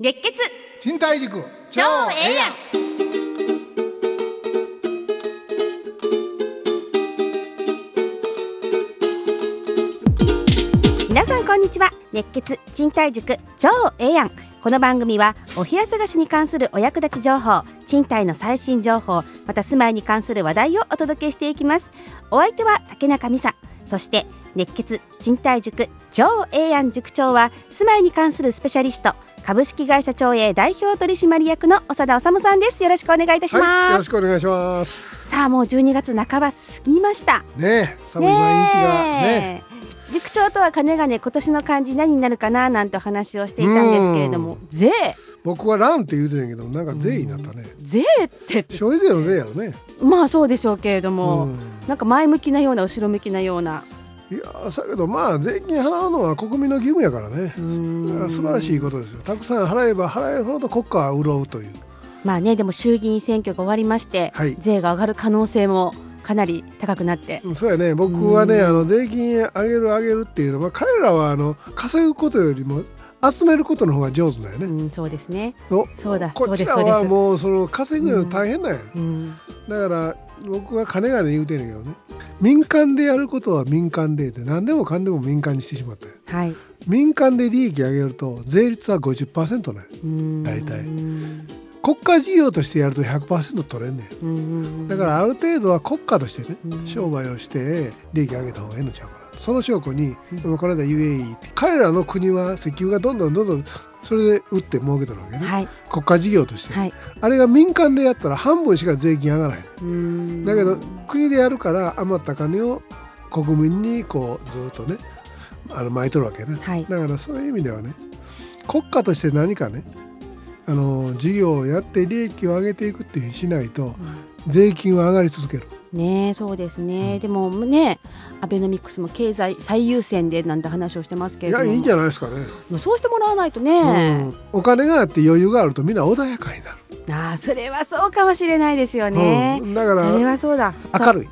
月血賃貸塾超ええやん。皆さんこんにちは。熱血賃貸塾超ええやん。この番組はお部屋探しに関するお役立ち情報、賃貸の最新情報、また住まいに関する話題をお届けしていきます。お相手は竹中美沙、そして熱血賃貸塾超ええやん塾長は住まいに関するスペシャリスト、株式会社長栄代表取締役の長田治さんです。よろしくお願いいたします。 はい、よろしくお願いします。 さあもう12月半ば過ぎましたね。寒い毎日がね。 塾長とはかねがね今年の漢字何になるかななんてお話をしていたんですけれども、税、 僕は蘭って言うてたんやけど、なんか税になったね。 税って消費税の税やろね。 まあそうでしょうけれども、なんか前向きなような後ろ向きなような。 いやだけどまあ税金払うのは国民の義務やからね。素晴らしいことですよ。たくさん払えば払えるほど国家は潤うという。 まあね、でも衆議院選挙が終わりまして、はい、税が上がる可能性もかなり高くなって。 そうやね。僕はね、税金上げるっていうのは、彼らは稼ぐことよりも集めることの方が上手だよね。 そうですね。 そうだ。こちらはもうその稼ぐの大変だよ。だから僕は金がね言うてんねんけどね、民間でやることは民間で何でもかんでも民間にしてしまったよ。はい、民間で利益上げると税率は 50% ね。大体国家事業としてやると 100% 取れんねん。だからある程度は国家としてね、商売をして利益上げた方がいいのちゃうかな。その証拠に、この間 UAE って彼らの国は石油がどんどんそれで売って儲けてるわけね、はい、国家事業として、はい、あれが民間でやったら半分しか税金上がらない。だけど国でやるから余った金を国民にこうずっとね巻いとるわけね、はい、だからそういう意味ではね、国家として何かね事業をやって利益を上げていくっていうふうにしないと、税金は上がり続けるね。そうですね、でもね、アベノミクスも経済最優先でなんて話をしてますけれども、 いやいいんじゃないですかね。 そうしてもらわないとね、 お金があって余裕があるとみんな穏やかになる。 それはそうかもしれないですよね、 だからそれはそうだ。 明るい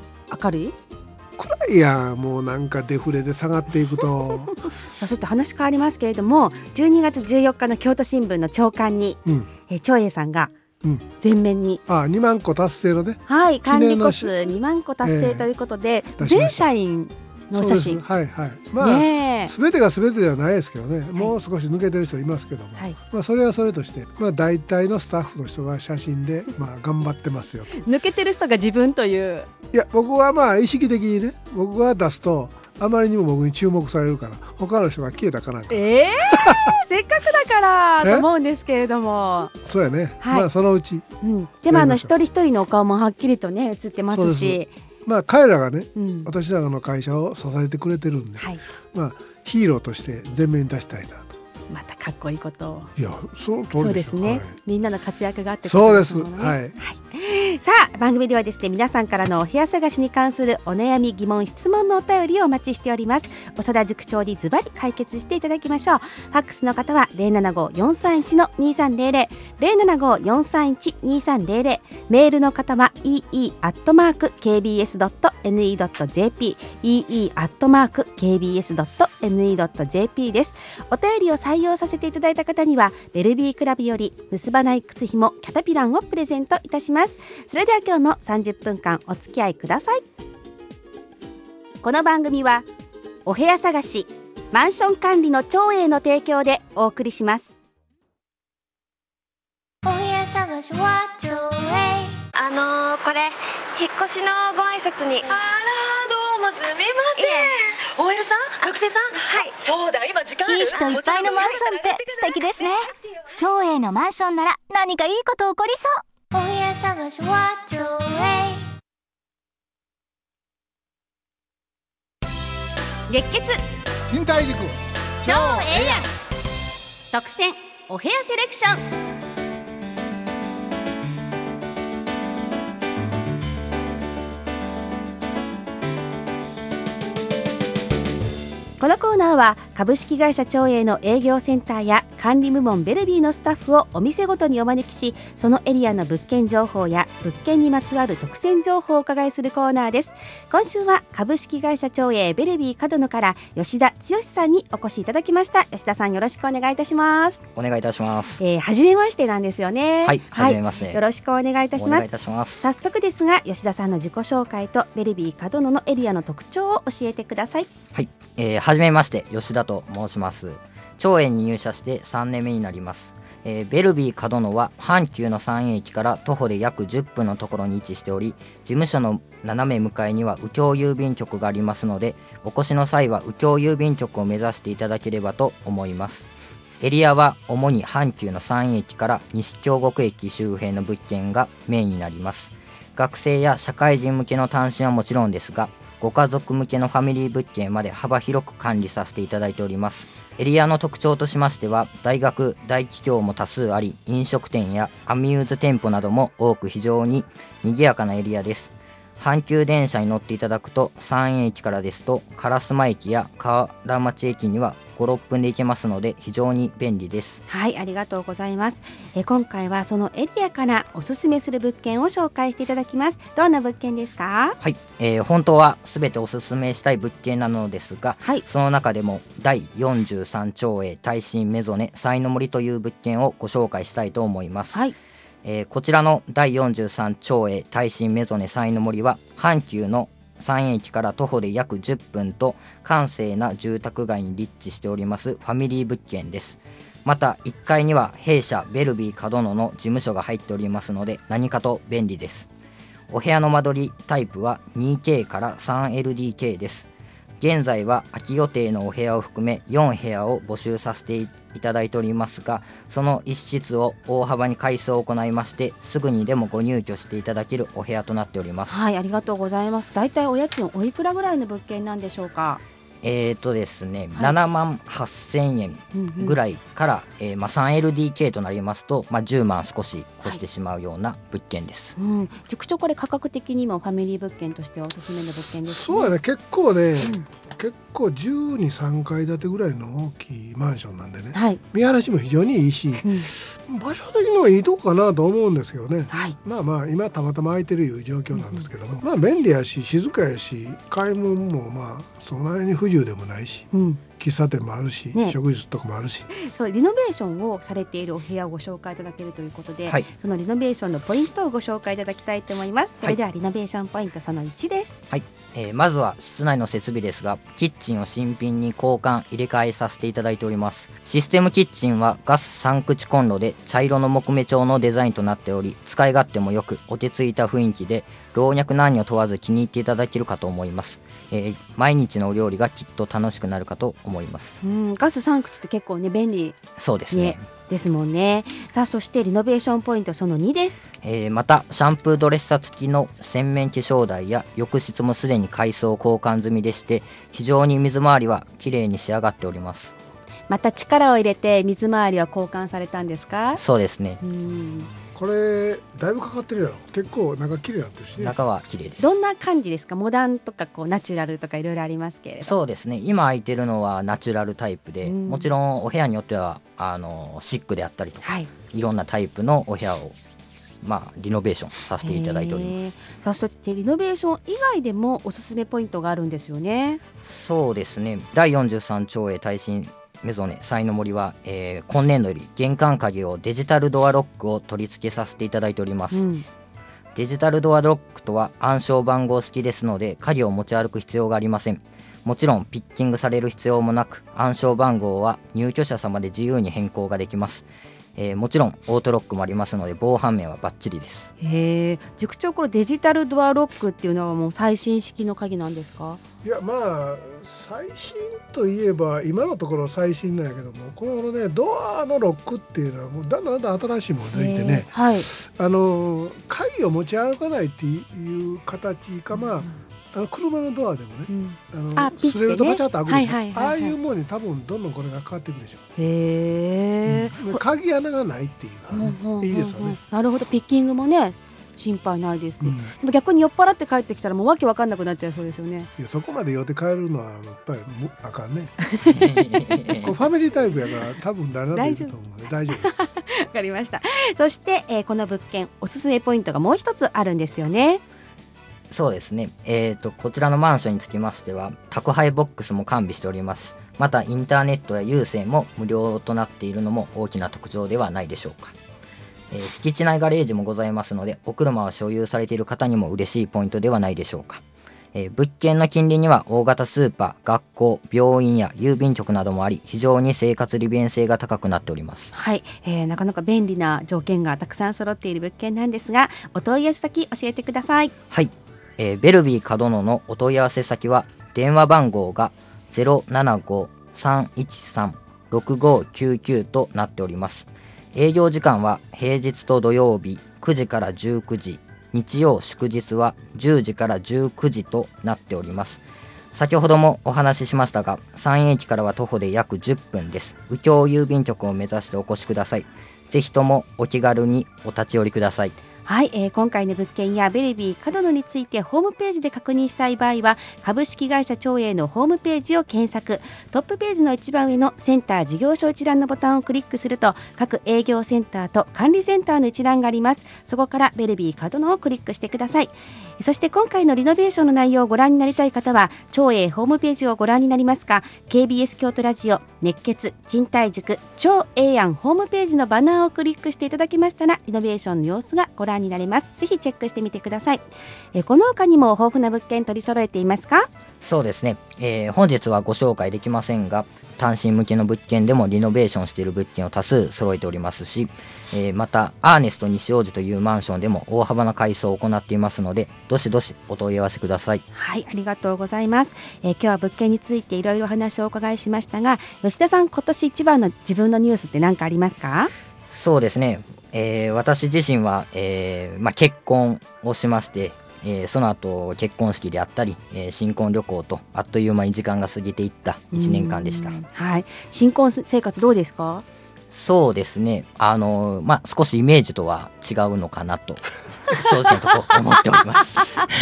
暗いやもうなんかデフレで下がっていくとちょっと話変わりますけれども、12月14日の京都新聞の朝刊に、長栄さんが全面に、 2万個達成のね、 はい、管理個数2万個達成ということで、全社員の写真、 はいはい、まあ、全てが全てではないですけどね、もう少し抜けてる人いますけども、まあ、それはそれとして、まあ、大体のスタッフの人が写真で、頑張ってますよ。 抜けてる人が自分という。 いや僕はまあ意識的にね、僕が出すとあまりにも僕に注目されるから他の人が消えたかなんか、せっかくだからと思うんですけれども。 そうやね、まあそのうち、 でも一人一人のお顔もはっきりとね映ってますし、 彼らがね、私らの会社を支えてくれてるんで、ヒーローとして前面に出したいなと。 またかっこいいことを。 いやその通りですよ。 そうですね、みんなの活躍があってことですもんね。そうです、さあ番組ではですね、皆さんからのお部屋探しに関するお悩み疑問質問のお便りをお待ちしております。長田塾長にズバリ解決していただきましょう。ファックスの方は 075-431-2300 075-431-2300、メールの方は ee@kbs.ne.jp ee@kbs.ne.jp です。お便りを採用させていただいた方にはベルビークラブより結ばない靴ひもキャタピランをプレゼントいたします。それでは今日も30分間お付き合いください。この番組はお部屋探しマンション管理の長栄の提供でお送りします。 お部屋探しは長栄。 これ引っ越しのご挨拶に。 どうもすみません。OL さん、学生さん。はい。そうだ、今時間ある。 いい人いっぱいのマンションって素敵ですね。長栄のマンションなら何かいいこと起こりそう。お部屋探しは長栄。 月血賃貸塾超ええやん特選お部屋セレクション。このコーナーは株式会社長栄の営業センターや管理部門ベルビーのスタッフをお店ごとにお招きし、そのエリアの物件情報や物件にまつわる特選情報をお伺いするコーナーです。今週は株式会社長栄ベルビー角野から吉田剛さんにお越しいただきました。吉田さん、よろしくお願いいたします。 お願いいたします。 初めましてなんですよね。 はい、初めまして、 よろしくお願いいたします。 お願いいたします。 早速ですが、吉田さんの自己紹介とベルビー角野のエリアの特徴を教えてください。 はい、はじめまして、吉田と申します。長栄に入社して3年目になります。ベルビー角野は阪急の三駅から徒歩で約10分のところに位置しており、事務所の斜め向かいには右京郵便局がありますので、お越しの際は右京郵便局を目指していただければと思います。エリアは主に阪急の三駅から西京極駅周辺の物件がメインになります。学生や社会人向けの単身はもちろんですが、ご家族向けのファミリー物件まで幅広く管理させていただいております。エリアの特徴としましては、大学・大企業も多数あり、飲食店やアミューズ店舗なども多く、非常に賑やかなエリアです。阪急電車に乗っていただくと、三駅からですと烏丸駅や河原町駅には5、6分で行けますので、非常に便利です。 はい、ありがとうございます。今回はそのエリアからおすすめする物件を紹介していただきます。どんな物件ですか？ はい、本当はすべておすすめしたい物件なのですが、 はい、 その中でも第43長栄耐震メゾネ彩の森という物件をご紹介したいと思います。 はい、 こちらの第43長栄耐震メゾネ彩の森は、阪急の三駅から徒歩で約10分と閑静な住宅街に立地しておりますファミリー物件です。また1階には弊社ベルビー角野の事務所が入っておりますので、何かと便利です。お部屋の間取りタイプは 2K から 3LDK です。現在は空き予定のお部屋を含め4部屋を募集させていただいておりますが、その一室を大幅に改装を行いまして、すぐにでもご入居していただけるお部屋となっております。 はい、ありがとうございます。だいたいお家賃おいくらぐらいの物件なんでしょうか？ ですね、はい、7万8000円ぐらいから、3LDK となりますと、10万少し越してしまうような物件です。 はい、塾長、これ価格的にもファミリー物件としてはおすすめの物件ですね。 そうやね、結構ね、結構12、3階建てぐらいの大きいマンションなんでね、はい、見晴らしも非常にいいし、場所的にはいいとこかなと思うんですけどね、はい、今たまたま空いてるいう状況なんですけども、便利やし静かやし、買い物もそんなに不自由でもないし、喫茶店もあるし、食事とかもあるし、 そうリノベーションをされているお部屋をご紹介いただけるということで、はい、そのリノベーションのポイントをご紹介いただきたいと思います。それではリノベーションポイントその1です。 はい、まずは室内の設備ですが、キッチンを新品に交換入れ替えさせていただいております。システムキッチンはガス3口コンロで茶色の木目調のデザインとなっており、使い勝手もよく落ち着いた雰囲気で、老若男女問わず気に入っていただけるかと思います。毎日のお料理がきっと楽しくなるかと思います。 ガス3口って結構ね便利、 そうですね、 ですもんね。さあ、そしてリノベーションポイントその2です。 またシャンプードレッサー付きの洗面化粧台や浴室もすでに改装交換済みでして、非常に水回りはきれいに仕上がっております。 また力を入れて水回りは交換されたんですか？ そうですね。 これだいぶかかってるやろ。結構中綺麗になってるし、ね、 中は綺麗です。 どんな感じですか？モダンとかナチュラルとかいろいろありますけれど。 そうですね、今空いてるのはナチュラルタイプで、もちろんお部屋によってはシックであったりとか、いろんなタイプのお部屋をリノベーションさせていただいております。 そしてリノベーション以外でもおすすめポイントがあるんですよね。 そうですね、第43長栄耐震メゾネ彩の森は、今年度より玄関鍵をデジタルドアロックを取り付けさせていただいております。デジタルドアロックとは暗証番号式ですので、鍵を持ち歩く必要がありません。もちろんピッキングされる必要もなく、暗証番号は入居者様で自由に変更ができます。もちろんオートロックもありますので、防犯面はバッチリです。 塾長、これデジタルドアロックっていうのはもう最新式の鍵なんですか？ いや、最新といえば今のところ最新なんやけども、このねドアのロックっていうのはもうだんだん新しいものが出てね、鍵を持ち歩かないっていう形か、車のドアでもね、スレルとバチャッと開くでしょ、ああいうものに多分どんどんこれが変わっていくでしょ。鍵穴がないっていうのは、いいですよね。 なるほど、ピッキングもね心配ないですし、でも逆に酔っ払って帰ってきたらもうわけわかんなくなっちゃいそうですよね。 いやそこまで酔って帰るのはやっぱりあかんねこうファミリータイプやから多分誰だと思うので大丈夫ですわかりました。そして、この物件おすすめポイントがもう一つあるんですよね。 そうですね、こちらのマンションにつきましては宅配ボックスも完備しております。またインターネットや有線も無料となっているのも大きな特徴ではないでしょうか。敷地内ガレージもございますのでお車を所有されている方にも嬉しいポイントではないでしょうか。物件の近隣には大型スーパー、学校、病院や郵便局などもあり非常に生活利便性が高くなっております。 はい、なかなか便利な条件がたくさん揃っている物件なんですが、お問い合わせ先教えてください。 はい、ベルビー角野のお問い合わせ先は電話番号が 075-313-6599 となっております。営業時間は平日と土曜日9時から19時、日曜祝日は10時から19時となっております。先ほどもお話ししましたが三駅からは徒歩で約10分です。右京郵便局を目指してお越しください。ぜひともお気軽にお立ち寄りください。 はい、今回の物件やベルビー角野についてホームページで確認したい場合は株式会社長栄のホームページを検索、トップページの一番上のセンター事業所一覧のボタンをクリックすると各営業センターと管理センターの一覧があります。そこからベルビー角野をクリックしてください。そして今回のリノベーションの内容をご覧になりたい方は長栄ホームページをご覧になりますか、 KBS 京都ラジオ熱血賃貸塾超栄安ホームページのバナーをクリックしていただきましたらリノベーションの様子がご覧になれます。ぜひチェックしてみてください。この他にも豊富な物件取り揃えていますか？ そうですね、本日はご紹介できませんが単身向けの物件でもリノベーションしている物件を多数揃えておりますし、またアーネスト西大路というマンションでも大幅な改装を行っていますのでどしどしお問い合わせください。 はい、ありがとうございます。今日は物件についていろいろ話をお伺いしましたが、吉田さん今年一番の自分のニュースって何かありますか？ そうですね、私自身は、結婚をしまして、その後結婚式であったり、新婚旅行とあっという間に時間が過ぎていった1年間でした。 はい、新婚生活どうですか？ そうですね、少しイメージとは違うのかなと正直なところ思っております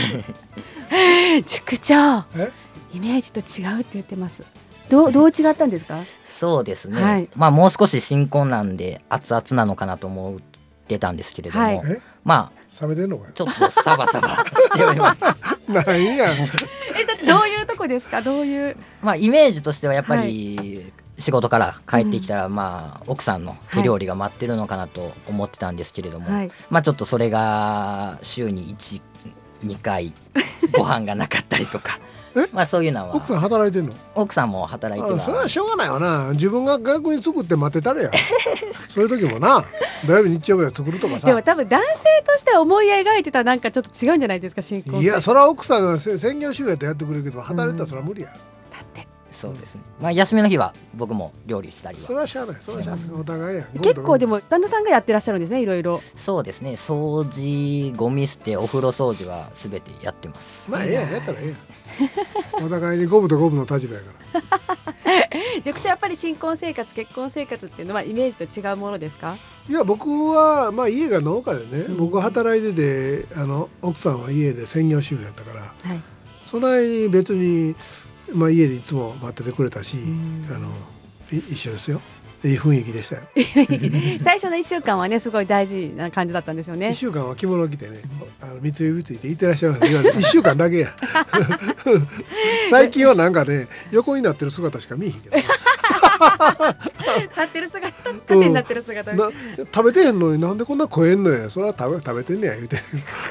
塾長、イメージと違うって言ってます。どう違ったんですか？ そうですね、 はい、 もう少し新婚なんで熱々なのかなと思ってたんですけれども、はい、 冷めてんのかよ。 ちょっとサバサバしておりますなんやだってどういうとこですか？どういう、 イメージとしてはやっぱり、仕事から帰ってきたら、奥さんの手料理が待ってるのかなと思ってたんですけれども、ちょっとそれが週に 1,2 回ご飯がなかったりとかそういうのは。 奥さん働いてんの？ 奥さんも働いてます。 それはしょうがないわな。自分が学校に作って待ってたらやそういう時もな土曜日日曜日は作るとかさ。 でも多分男性としては思い描いてたなんかちょっと違うんじゃないですか？新婚。 いやそれは奥さんが専業主婦やったらやってくれるけど働いたらそれは無理や。 だってそうですね、休みの日は僕も料理したりは。 それはしゃあない。それはしゃあない。お互いや。 結構でも旦那さんがやってらっしゃるんですね、いろいろ。 そうですね、掃除、ゴミ捨て、お風呂掃除はすべてやってます。 やったらええやんお互いに五分と五分の立場やから塾長やっぱり新婚生活結婚生活っていうのはイメージと違うものですか？ いや僕は家が農家でね、僕は働いてて奥さんは家で専業主婦やったから、その間に別に家でいつも待っててくれたし、一緒ですよ。いい雰囲気でしたよ最初の1週間はねすごい大事な感じだったんですよね。 1週間は着物着てね三つ指ついていってらっしゃいます。1週間だけや最近はなんかね横になってる姿しか見えへんけど立ってる姿、縦になってる姿、 食べてへんのになんでこんな食えんのや。それは食べてんねや言うて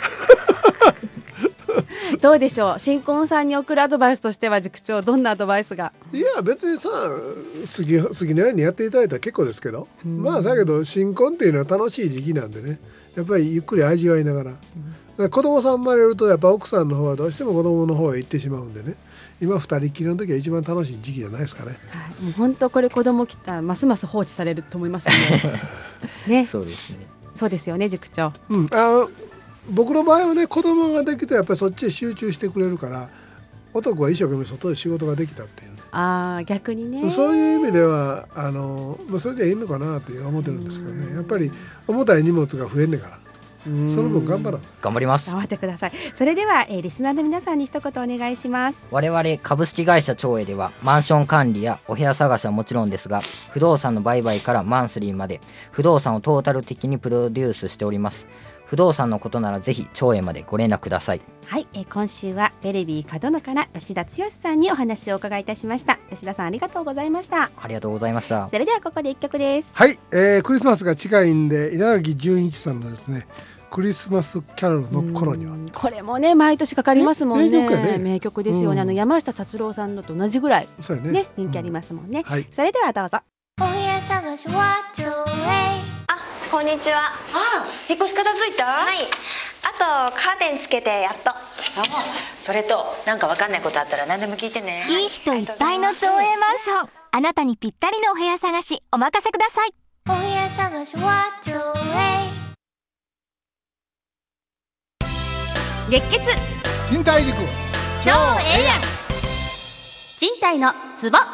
どうでしょう、新婚さんに送るアドバイスとしては塾長どんなアドバイスが？ いや別にさ好きなようにやっていただいたら結構ですけど、だけど新婚っていうのは楽しい時期なんでね、やっぱりゆっくり味わいながら、子供さん生まれるとやっぱ奥さんの方はどうしても子供の方へ行ってしまうんでね、今二人っきりの時は一番楽しい時期じゃないですかね。 もう本当これ子供来たらますます放置されると思いますねそうですね。 そうですよね塾長。 僕の場合はね子供ができてやっぱりそっちへ集中してくれるから男は一生懸命外で仕事ができたっていうね。 逆にね。 そういう意味ではそれでいいのかなって思ってるんですけどね。やっぱり重たい荷物が増えんねんからその分頑張らん。 頑張ります。 頑張ってください。それでは、リスナーの皆さんに一言お願いします。 我々株式会社長栄ではマンション管理やお部屋探しはもちろんですが、不動産の売買からマンスリーまで不動産をトータル的にプロデュースしております。不動産のことならぜひ長栄までご連絡ください。 はい、今週はベルビー角野から吉田剛さんにお話をお伺いいたしました。吉田さんありがとうございました。 ありがとうございました。 それではここで一曲です。 はい、クリスマスが近いんで稲垣潤一さんのですねクリスマスキャロルの頃には、 これもね毎年かかりますもんね。名曲ですよね。 山下達郎さんのと同じぐらい、 そうやね、 ね、人気ありますもんね、 はい、 それではどうぞ。 お部屋探しは長栄。 こんにちは。 引っ越し片付いた？ はい。あとカーテンつけてやっと。 それとなんかわかんないことあったら何でも聞いてね。 いい人いっぱいの長栄マンション。あなたにぴったりのお部屋探しお任せください。お部屋探しは長栄。 熱血賃貸塾超ええやん。賃貸のツボ。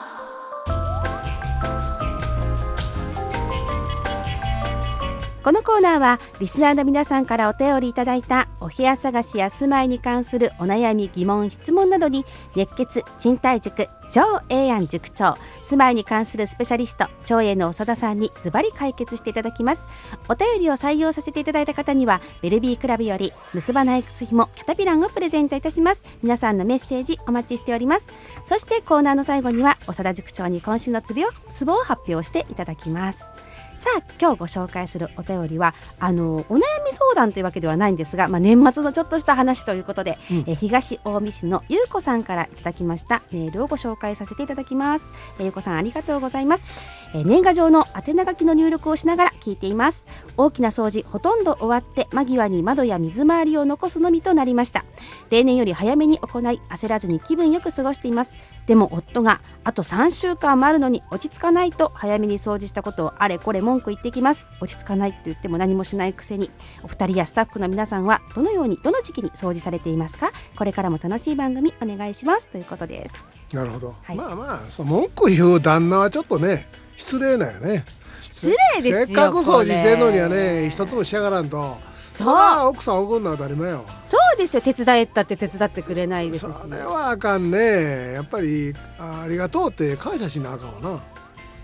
このコーナーはリスナーの皆さんからお便りいただいたお部屋探しや住まいに関するお悩み疑問質問などに熱血賃貸塾超ええやん塾長、住まいに関するスペシャリスト長栄の長田さんにズバリ解決していただきます。お便りを採用させていただいた方にはベルビークラブより結ばない靴ひもキャタピランをプレゼントいたします。皆さんのメッセージお待ちしております。そしてコーナーの最後には長田塾長に今週のツボを発表していただきます。さあ今日ご紹介するお便りはお悩み相談というわけではないんですが、年末のちょっとした話ということで、東近江市のゆうこさんからいただきましたメールをご紹介させていただきます。ゆうこさんありがとうございます。年賀状の宛名書きの入力をしながら聞いています。大きな掃除ほとんど終わって間際に窓や水回りを残すのみとなりました。例年より早めに行い焦らずに気分よく過ごしています。でも夫があと3週間もあるのに落ち着かないと早めに掃除したことをあれこれ文句言ってきます。落ち着かないと言っても何もしないくせに。お二人やスタッフの皆さんはどのようにどの時期に掃除されていますか？これからも楽しい番組お願いしますということです。 なるほど、 はい、 そう文句言う旦那はちょっとね失礼だよね。 失礼ですよ。 せっかく掃除してんのにはね一つもしやがらんと。それは奥さん怒るのは当たり前よ。 そうですよ。手伝えたって手伝ってくれないですし。 それはあかんね。やっぱり ありがとうって感謝しなあかんわな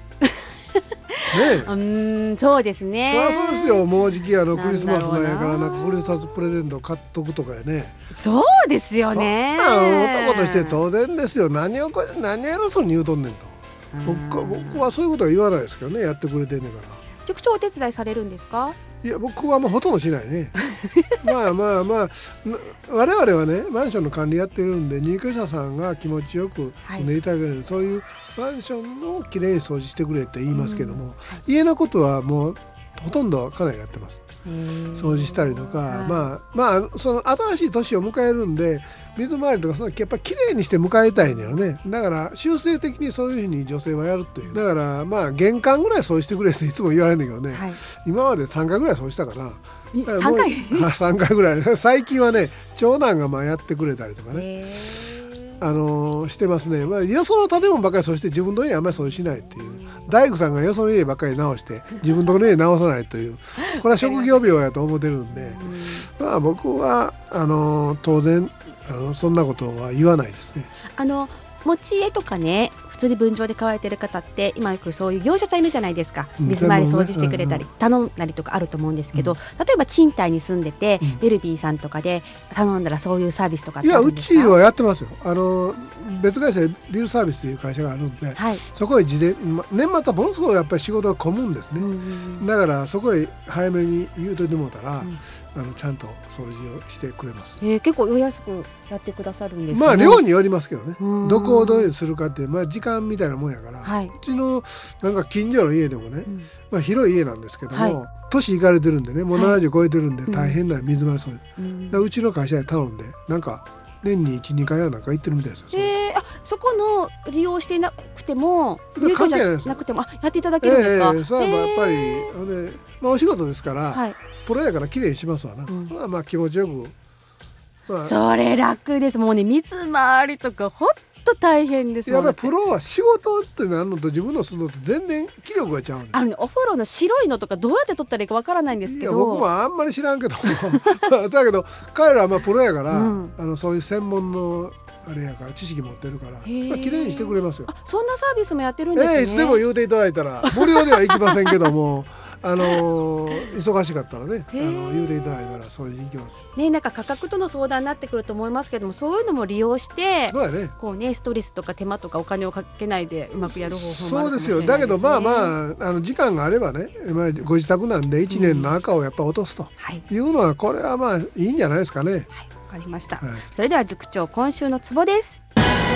ね、そうですね。 そりゃそうですよ。もうじきクリスマスなんやからなんかクリスマスプレゼント買っとくとかやね。 そうですよね。 男として当然ですよ。何を偉そうに言うとんねんと。僕はそういうことは言わないですけどね。やってくれてんねんから。 塾長お手伝いされるんですか？ いや僕はもうほとんどしないね我々はねマンションの管理やってるんで入居者さんが気持ちよく住んでいただける、そういうマンションをきれいに掃除してくれって言いますけども、家のことはもうほとんど家内やってます。掃除したりとか、その新しい年を迎えるんで水回りとかやっぱきれいにして迎えたいのよね。だから修正的にそういうふうに女性はやるという。だから玄関ぐらい掃除してくれっていつも言われるんだけどね、今まで3回ぐらい掃除したかな。3回ぐらい最近はね長男がやってくれたりとかねしてますね。よその建物ばっかり掃除して自分の家あんまり掃除しないっていう。大工さんがよその家ばっかり直して自分のところの家直さないという、これは職業病やと思ってるんで、僕は当然そんなことは言わないですね。 持ち家とかね普通に分譲で買われてる方って今よくそういう業者さんいるじゃないですか。水回り掃除してくれたり頼んだりとかあると思うんですけど、例えば賃貸に住んでてベルビーさんとかで頼んだらそういうサービスとかってあるんですか？いやうちはやってますよ。別会社でビルサービスという会社があるんで、そこへ年末はものすごいやっぱり仕事が混むんですね。だからそこへ早めに言うといてもらったら、ちゃんと掃除をしてくれます。 結構お安くやってくださるんですかね。 量によりますけどね。どこをどういうにするかって時間みたいなもんやから、うちのなんか近所の家でもね、広い家なんですけども、年いかれてるんでねもう70超えてるんで大変な水回り掃除、うちの会社で頼んでなんか年に 1,2 回はなんか行ってるみたいですよ。 そこの利用してなくても入居者なくてもやっていただけるんですか？ やっぱりお仕事ですから、プロやから綺麗にしますわな。気持ちよく、 それ楽です。もうね水回りとか本と大変ですもん。 やっぱりプロは仕事ってなるのと自分のするのと全然気力が違うね。 お風呂の白いのとかどうやって取ったらいいかわからないんですけど。 いや僕もあんまり知らんけどだけど彼らはまあプロやから、そういう専門のあれやから知識持ってるから、綺麗にしてくれますよ。 そんなサービスもやってるんですね。 いつでも言うていただいたら無料では行きませんけども忙しかったらね言うていただいたらそういう行きますね。なんか価格との相談になってくると思いますけども、そういうのも利用してそうやね、 こうねストレスとか手間とかお金をかけないでうまくやる方法もあるかもしれないですね。 そうですよ。だけどまあ時間があればね、ご自宅なんで1年の赤をやっぱ落とすというのはこれはまあいいんじゃないですかね。 はい、わかりました、それでは塾長今週のツボです。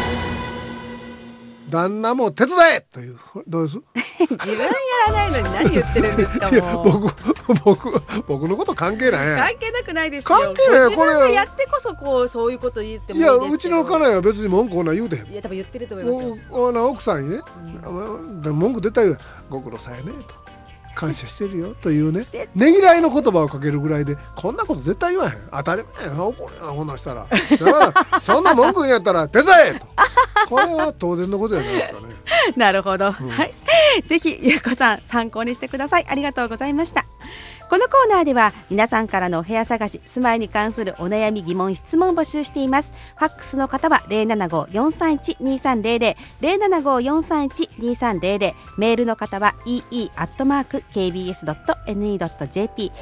旦那も手伝えという。どうです自分やらないのに何言ってるんですか。もう僕のこと関係ない。 関係なくないですよ。 関係ない。 これはやってこそそういうこと言ってもいいですけど。 いやうちの家内は別に文句こんな言うてへん。 いや多分言ってると思いますよ。 奥さんにね、文句出たよ。ご苦労さんやねと。感謝してるよというね、ねぎらいの言葉をかけるぐらいでこんなこと絶対言わへん。当たり前や。怒るやんこんなんしたら。だからそんな文句言うんやったら手伝えと。これは当然のことじゃないですかね。 なるほど、はい。ぜひゆうこさん参考にしてください。ありがとうございました。このコーナーでは皆さんからのお部屋探し、住まいに関するお悩み疑問質問を募集しています。ファックスの方は 075-431-2300 075-431-2300、メールの方は ee@kbs.ne.jp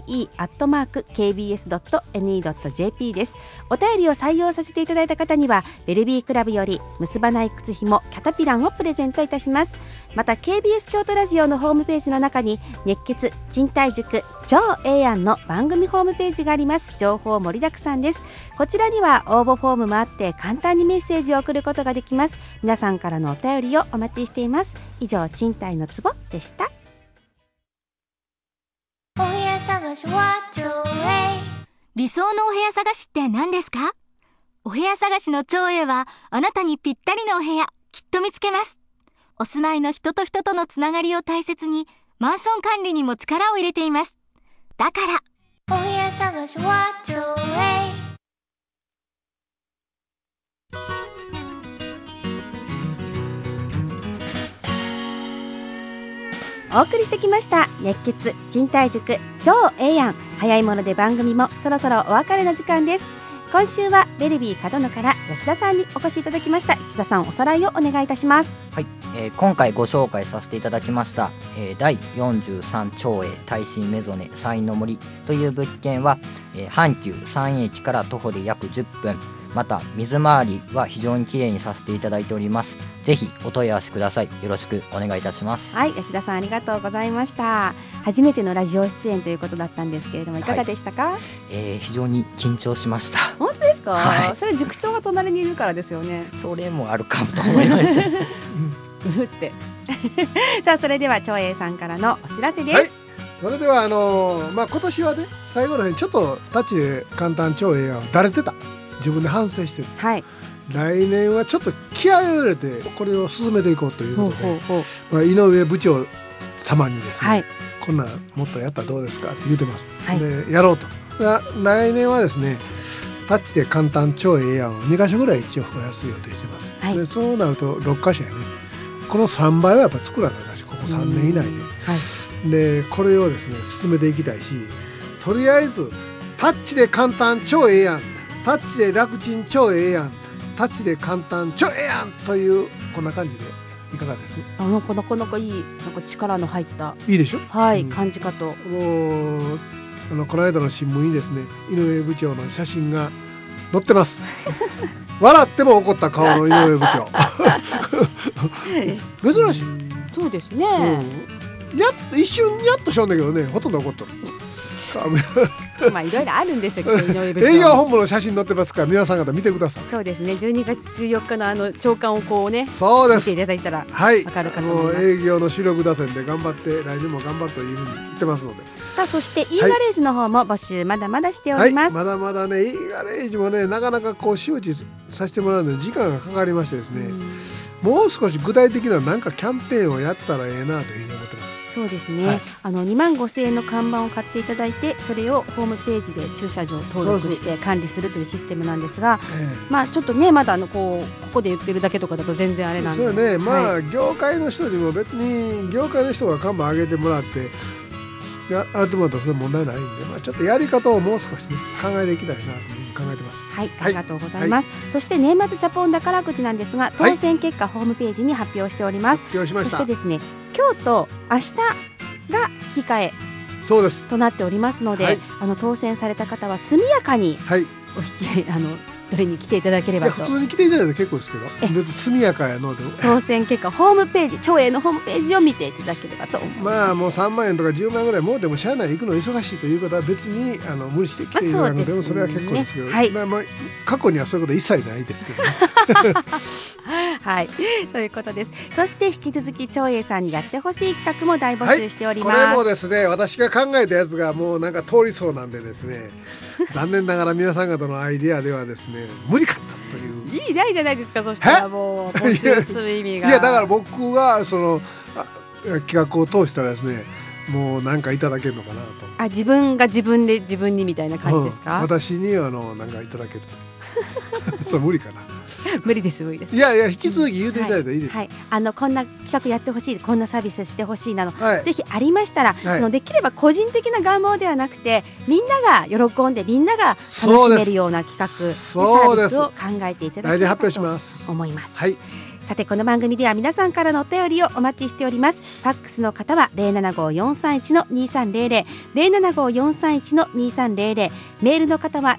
ee@kbs.ne.jp です。お便りを採用させていただいた方にはベルビークラブより結ばない靴ひもキャタピランをプレゼントいたします。また KBS 京都ラジオのホームページの中に熱血賃貸塾超ええやんの番組ホームページがあります。情報盛りだくさんです。こちらには応募フォームもあって簡単にメッセージを送ることができます。皆さんからのお便りをお待ちしています。以上賃貸のツボでした。 お部屋探しは超理想のお部屋探しって何ですか？お部屋探しの超えはあなたにぴったりのお部屋きっと見つけます。お住まいの人と人とのつながりを大切にマンション管理にも力を入れています。だからお部屋探しは超お送りしてきました熱血賃貸塾超ええやん。早いもので番組もそろそろお別れの時間です。今週はベルビー角野から吉田さんにお越しいただきました。吉田さんおさらいをお願いいたします。 はい、今回ご紹介させていただきました、第43町営耐震メゾネ山陰の森という物件は、阪急三駅から徒歩で約10分、また水回りは非常にきれいにさせていただいております。ぜひお問い合わせください。よろしくお願いいたします。 はい、吉田さんありがとうございました。初めてのラジオ出演ということだったんですけれどもいかがでしたか？ 非常に緊張しました。 本当ですか？ はい、 それ塾長が隣にいるからですよね。 それもあるかもと思いますってさあそれでは長英さんからのお知らせです。 はい、それでは今年はね最後の辺ちょっとタッチで簡単長英がだれてた自分で反省してる、 はい、 来年はちょっと気合を入れてこれを進めていこうということで、井上部長様にですね、はい、こんなんもっとやったらどうですかって言ってます、はい、でやろうと。来年はですねタッチで簡単超ええやんを2カ所ぐらい一応増やす予定してます、はい、でそうなると6カ所やね。この3倍はやっぱ作らないだしここ3年以内で、はい、でこれをですね進めていきたいし、とりあえずタッチで簡単超ええやん、タッチで楽ちん超ええやん、タッチで簡単超ええやんというこんな感じでいかがです？ なかなかいいなんか力の入ったいいでしょ、 はい、感じかと。 もうこの間の新聞にですね井上部長の写真が載ってます笑っても怒った顔の井上部長珍しい。 そうですね、 一瞬やっとしょんだけどねほとんど怒ったまあいろいろあるんですよ井上部長。 営業本部の写真載ってますから皆さん方見てください。 そうですね12月14日の朝刊をこうねそうです見ていただいたら分かるかと思います。 営業の主力打線で頑張って来年も頑張るというふうに言ってますので。 さあそして E ガレージの方も募集まだまだしております、 はい、まだまだね E ガレージもねなかなかこう周知させてもらうので時間がかかりましてですね、もう少し具体的ななんかキャンペーンをやったらええなというふうに思ってます。 そうですね、25,000円の看板を買っていただいて、それをホームページで駐車場登録して管理するというシステムなんですが、ちょっとねまだここで言ってるだけとかだと全然あれなんで、 そうね、業界の人にも別に業界の人が看板上げてもらって洗ってもらったらそれ問題ないんで、ちょっとやり方をもう少しね考えていきたいなというふうに考えてます。 はい、ありがとうございます。そして年末ジャポン宝くじなんですが、当選結果ホームページに発表しております。 発表しました。 そしてですね、今日と明日が引き換えそうですとなっておりますので、当選された方は速やかにお引き取りに来ていただければと。 普通に来ていただいて結構ですけど、別に速やかやので当選結果ホームページ、長英のホームページを見ていただければと思います。 もう3万円とか10万円ぐらいもうでもしゃあない、行くの忙しいということは別に無理して来ていただくのでもそれは結構ですけど、過去にはそういうこと一切ないですけどねはい、そういうことです。そして引き続き長英さんにやってほしい企画も大募集しております。 これもですね、私が考えたやつがもうなんか通りそうなんでですね残念ながら皆さん方のアイデアではですね無理かなという。 意味ないじゃないですか。そしたらもう募集する意味がいやだから僕がその企画を通したらですね、もうなんかいただけるのかなと。 自分が自分で自分にみたいな感じですか。 私になんかいただけるとそれ無理かな無理です無理です。 いや引き続き言っていただいたらいいです。 こんな企画やってほしい、こんなサービスしてほしいなの、ぜひありましたら、できれば個人的な願望ではなくて、みんなが喜んでみんなが楽しめるような企画でサービスを考えていただければと思います。さてこの番組では皆さんからのお便りをお待ちしております。ファックスの方は 075-431-2300 075-431-2300、メールの方は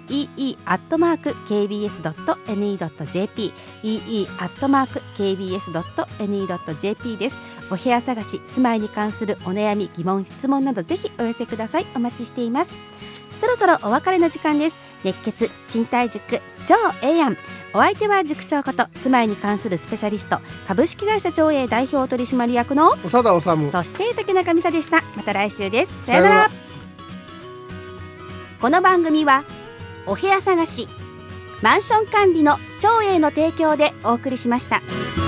ee@kbs.ne.jp ee@kbs.ne.jp です。お部屋探し、住まいに関するお悩み、疑問、質問などぜひお寄せください。お待ちしています。そろそろお別れの時間です。熱血賃貸塾超ええやん。お相手は塾長こと住まいに関するスペシャリスト、株式会社長英代表取締役の長田治、 そして竹中美沙でした。また来週です。さよなら。この番組はお部屋探し、マンション管理の長英の提供でお送りしました。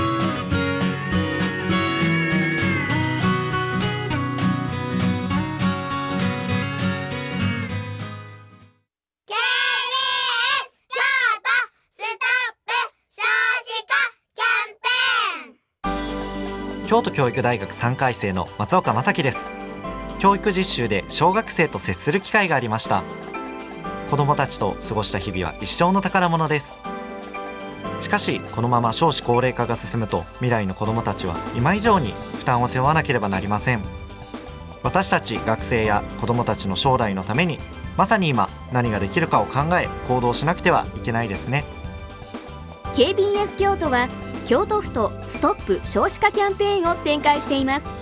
京都教育大学3回生の松岡正樹です。教育実習で小学生と接する機会がありました。子どもたちと過ごした日々は一生の宝物です。しかしこのまま少子高齢化が進むと、未来の子どもたちは今以上に負担を背負わなければなりません。私たち学生や子どもたちの将来のために、まさに今何ができるかを考え行動しなくてはいけないですね。 KBS 京都は京都府とストップ少子化キャンペーンを展開しています。